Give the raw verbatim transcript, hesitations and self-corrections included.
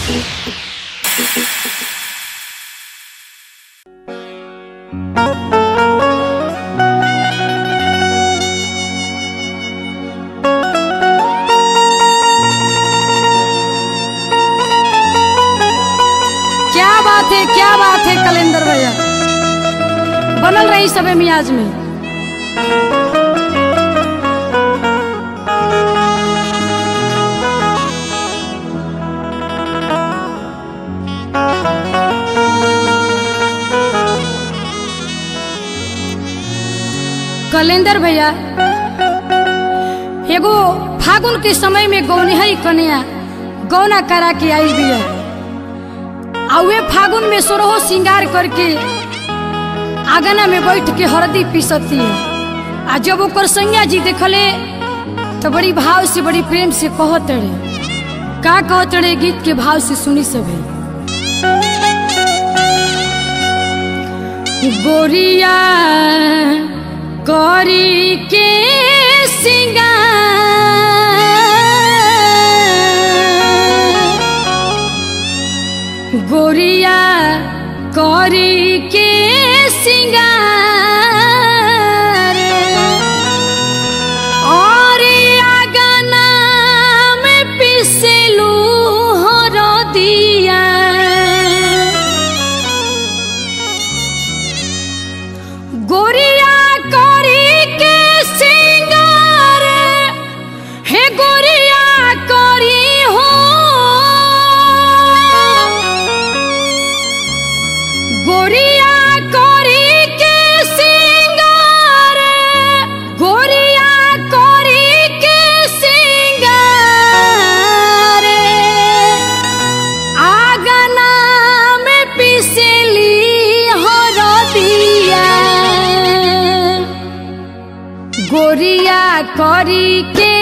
क्या बात है कलेंदर भैया, बनल रही सबे मियाज में। कलेंदर भैया एगो फागुन के समय में गौनिहरी कन्या गौना करा के आई बिया, आवे फागुन में सोरहो श्रृंगार करके आंगना में बैठ के हरदी पीसती है। आ जब ओकर सैया जी देखले तो बड़ी भाव से बड़ी प्रेम से कहत रहे, का कहत रहे गीत के भाव से सुनी सभी। गोरिया करी के श्रृंगार, गोरिया करी के श्रृंगार, और आंगना में पिसलू हरदिया। गोरिया करी के श्रृंगार, हे गोरिया करी हो, गोरिया करी के श्रृंगार, गोरिया करी के श्रृंगार, आंगना में पिसली हरदिया। गोरिया करी के